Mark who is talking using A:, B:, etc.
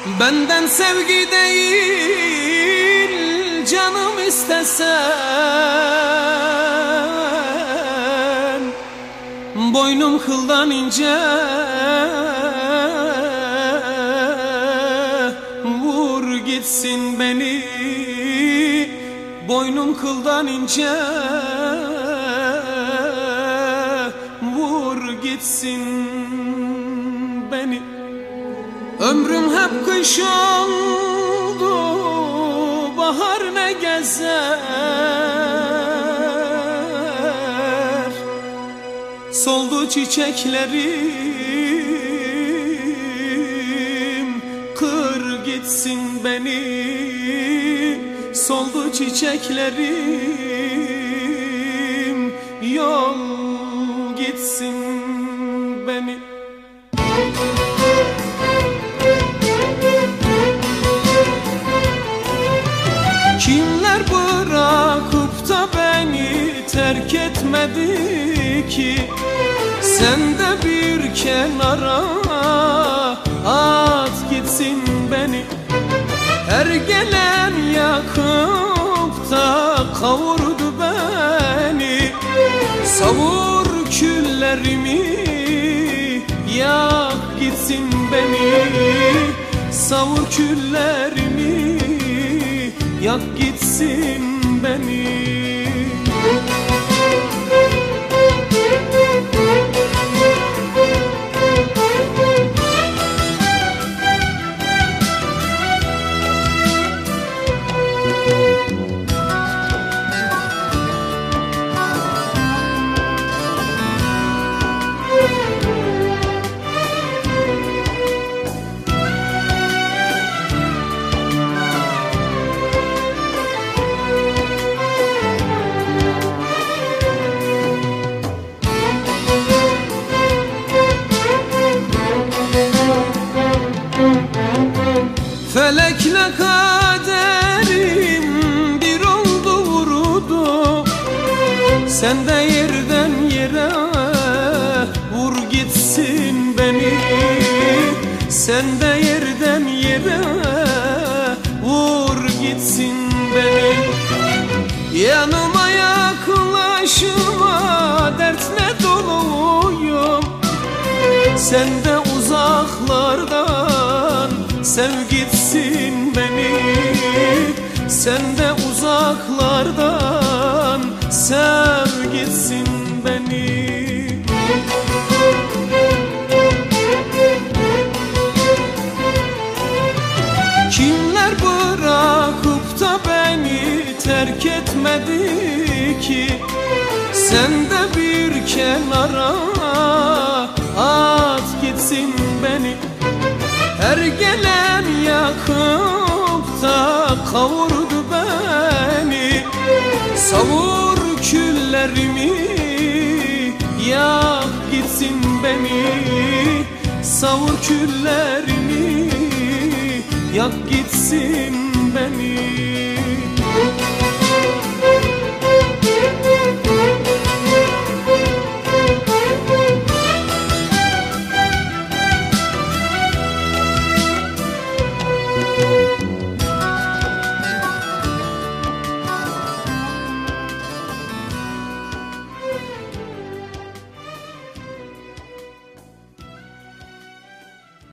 A: Benden sevgi değil canım istesen, boynum kıldan ince, vur gitsin beni. Boynum kıldan ince, vur gitsin beni. Ömrüm hep kış oldu, bahar ne gezer. Soldu çiçeklerim, kır gitsin beni. Soldu çiçeklerim, yol gitsin beni. Kimler bırakıp da beni terk etmedi ki? Sen de bir kenara at gitsin beni. Her gelen yakıp da kavurdu beni. Savur küllerimi, yak gitsin beni. Savur küllerimi, yak gitsin beni. Felekle kaderim bir oldu vurdu. Sen de yerden yere vur gitsin beni. Sen de yerden yere vur gitsin beni. Yanıma yaklaşma, dertle doluyum. Sen de uzaklardan sev gitsin beni. Sen de uzaklardan sev gitsin beni. Kimler bırakıp da beni terk etmedi ki? Sen de bir kenara at gitsin beni. Her gelen yakıp da kavurdu beni. Savur küllerimi, yak gitsin beni. Savur küllerimi, yak gitsin beni.